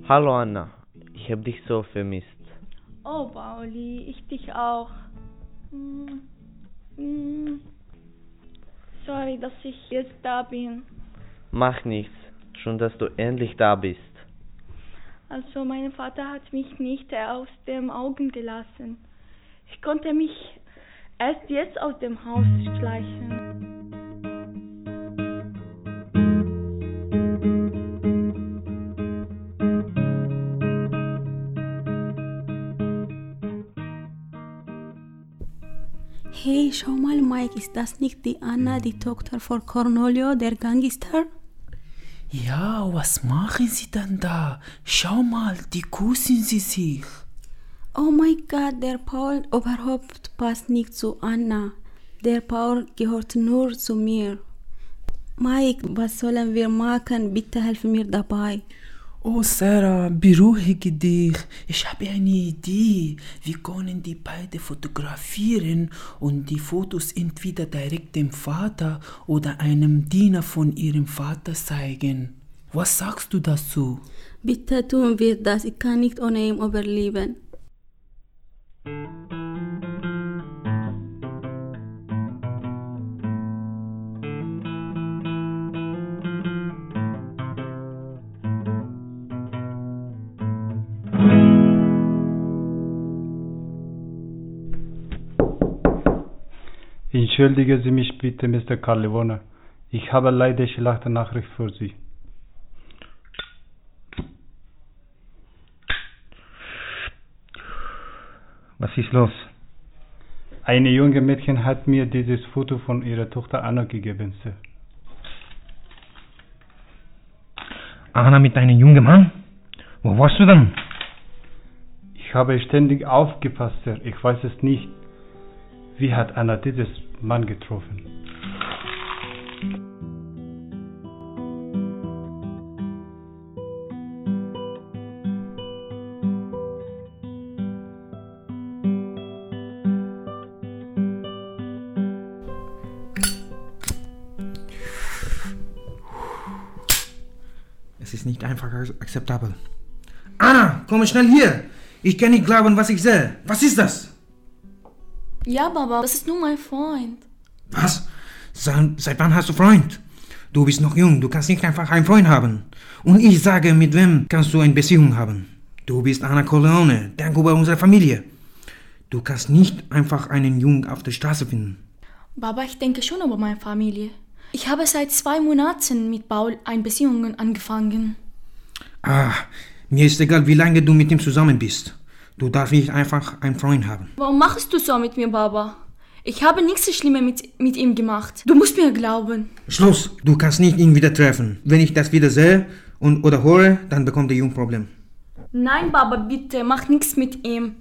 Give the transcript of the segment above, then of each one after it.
Hallo Anna, ich habe dich so vermisst. Oh, Pauli, ich dich auch. Sorry, dass ich jetzt da bin. Mach nichts, schon dass du endlich da bist. Also, mein Vater hat mich nicht aus den Augen gelassen. Ich konnte mich erst jetzt aus dem Haus schleichen. Hey, schau mal, Mike, ist das nicht die Anna, die Tochter von Cornelio, der Gangster? Ja, was machen sie denn da? Schau mal, die küssen sie sich. Oh mein Gott, der Paul überhaupt passt nicht zu Anna. Der Paul gehört nur zu mir. Mike, was sollen wir machen? Bitte helf mir dabei. Oh Sarah, beruhige dich. Ich habe eine Idee. Wir können die beiden fotografieren und die Fotos entweder direkt dem Vater oder einem Diener von ihrem Vater zeigen. Was sagst du dazu? Bitte tun wir das. Ich kann nicht ohne ihn überleben. Entschuldigen Sie mich bitte, Mr. Carlivone. Ich habe leider schlechte Nachricht für Sie. Was ist los? Eine junge Mädchen hat mir dieses Foto von ihrer Tochter Anna gegeben, Sir. Anna mit einem jungen Mann? Wo warst du denn? Ich habe ständig aufgepasst, Sir. Ich weiß es nicht. Wie hat Anna dieses Mann getroffen? Es ist nicht einfach akzeptabel. Anna, komm schnell hier! Ich kann nicht glauben, was ich sehe. Was ist das? Ja, Baba, das ist nur mein Freund. Was? Seit wann hast du Freund? Du bist noch jung, du kannst nicht einfach einen Freund haben. Und ich sage, mit wem kannst du eine Beziehung haben? Du bist Anna Corleone, denk über unsere Familie. Du kannst nicht einfach einen Jungen auf der Straße finden. Baba, ich denke schon über meine Familie. Ich habe seit 2 Monaten mit Paul eine Beziehung angefangen. Mir ist egal, wie lange du mit ihm zusammen bist. Du darfst nicht einfach einen Freund haben. Warum machst du so mit mir, Baba? Ich habe nichts Schlimmes mit ihm gemacht. Du musst mir glauben. Schluss! Du kannst nicht ihn wieder treffen. Wenn ich das wieder sehe oder höre, dann bekommt der Junge ein Problem. Nein, Baba, bitte, mach nichts mit ihm.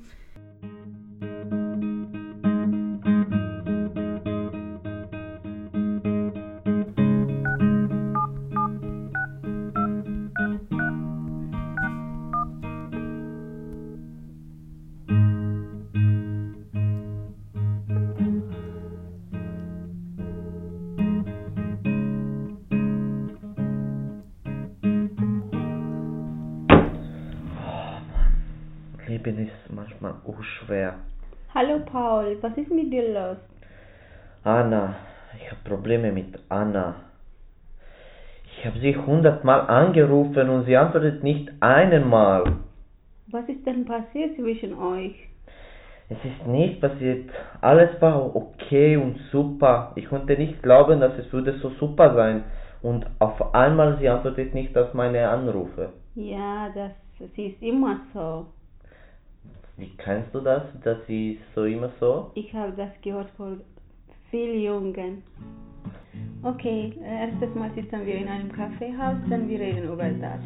Leben ist manchmal auch schwer. Hallo Paul, was ist mit dir los? Anna, ich habe Probleme mit Anna. Ich habe sie 100-mal angerufen und sie antwortet nicht einmal. Was ist denn passiert zwischen euch? Es ist nicht passiert. Alles war okay und super. Ich konnte nicht glauben, dass es würde so super sein. Und auf einmal sie antwortet nicht auf meine Anrufe. Ja, das ist immer so. Wie kennst du das? Das ist so immer so? Ich habe das gehört von vielen Jungen. Okay, erstes Mal sitzen wir in einem Kaffeehaus, dann wir reden über das.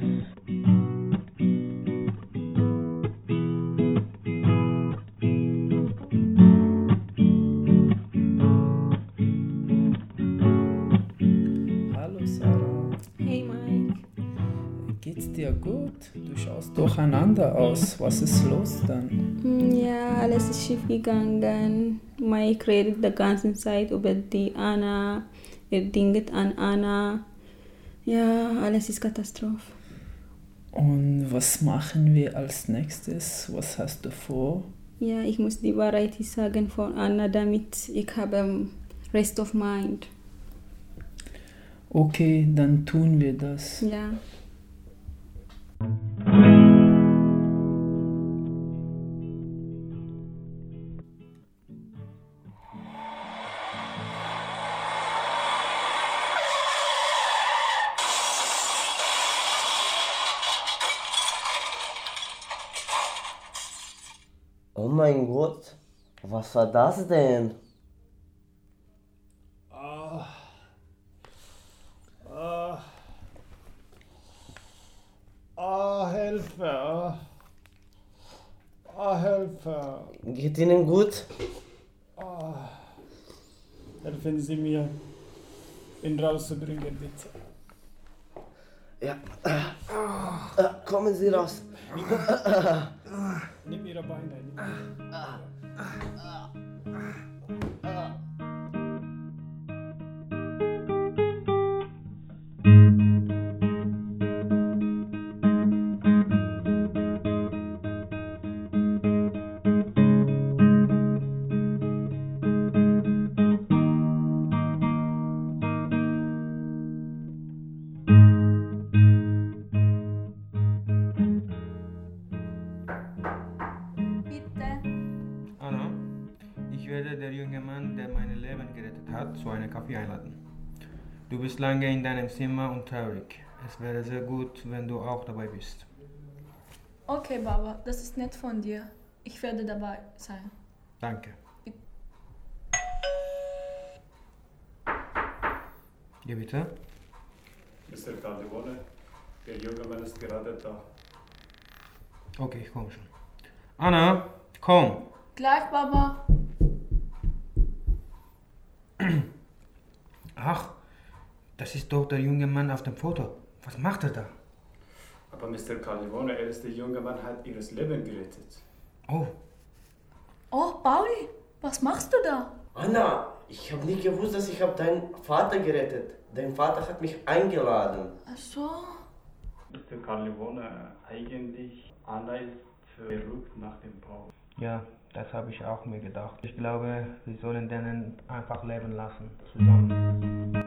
Hallo Sarah. Hey, Mike. Geht's dir gut? Du schaust durcheinander aus. Was ist los dann? Ja, alles ist schief gegangen. Mike redet die ganze Zeit über die Anna. Er denkt an Anna. Ja, alles ist Katastrophe. Und was machen wir als nächstes? Was hast du vor? Ja, ich muss die Wahrheit sagen von Anna, damit ich habe Rest of Mind. Okay, dann tun wir das. Ja. Oh mein Gott, was war das denn? Hilfe! Hilfe! Geht Ihnen gut? Helfen Sie mir, ihn rauszubringen, bitte. Ja. Kommen Sie raus. Nimm Ihre Beine. Anna, ich werde den jungen Mann, der mein Leben gerettet hat, zu einem Kaffee einladen. Du bist lange in deinem Zimmer und traurig. Es wäre sehr gut, wenn du auch dabei bist. Okay, Baba, das ist nett von dir. Ich werde dabei sein. Danke. Ja, bitte? Mr. Caldevone, der junge Mann ist gerade da. Okay, ich komme schon. Anna, komm! Gleich, Baba. Ach, das ist doch der junge Mann auf dem Foto. Was macht er da? Aber Mr. Caldevone, er ist der junge Mann, hat ihres Leben gerettet. Oh, Oh, Pauli, was machst du da? Anna, ich habe nicht gewusst, dass ich deinen Vater gerettet. Dein Vater hat mich eingeladen. Ach so. Mr. Caldevone, eigentlich Anna ist verrückt nach dem Paul. ja, das habe ich auch mir gedacht. Ich glaube, wir sollen denen einfach leben lassen, zusammen.